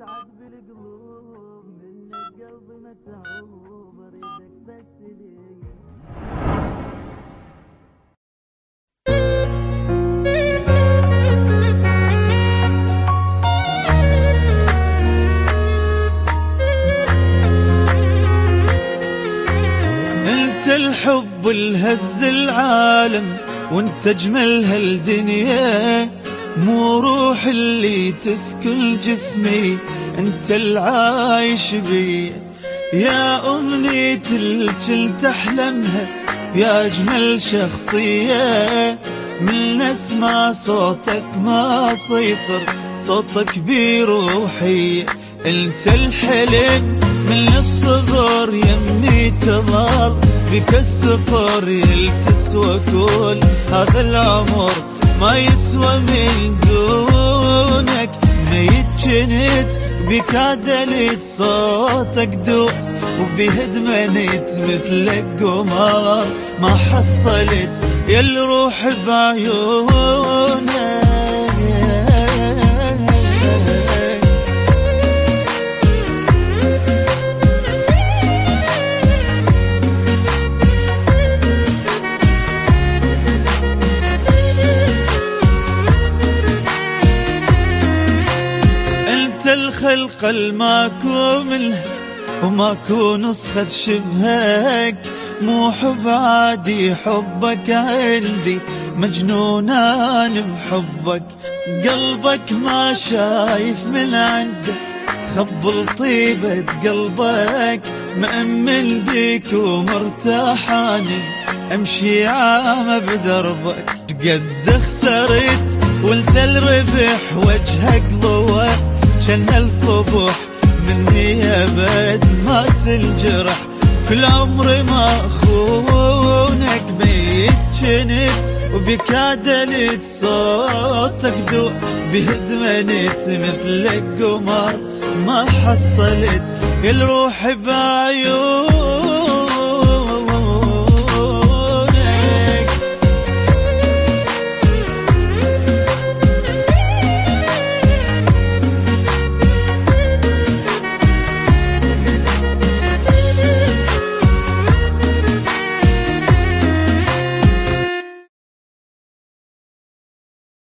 وتعب بالقلوب منك قلبي متعوب اريدك بس لي. انت الحب الهز العالم وانت اجمل هالدنيا، مو روح اللي تسكن جسمي انت العايش بي. يا امنية الكل تحلمها يا اجمل شخصية، من اسمع صوتك ما سيطر صوتك بروحي. انت الحلم من الصغر يمي تظل بك استقر، يلتسوى كل هذا العمر ما يسوى من دونك. ميت جنت بك عدلت صوتك دوح وبهدمنت مثلك قمر ما حصلت يا الروح بعيونك. الخلق الماكو منه وماكو نسخة شبهك، مو حب عادي حبك عندي مجنونان بحبك. قلبك ما شايف من عنده تخبل طيبة قلبك، مأمل بيك ومرتاحان امشي عامة بدربك. قد خسرت وانت الربح وجهك ضوى كان الصبح مني ابد ما تنجرح. كل عمري ما اخونك ميت جنت وبك عدلت صوتك دوح بهدمنت مثلك قمر ما حصلت الروح بعيون.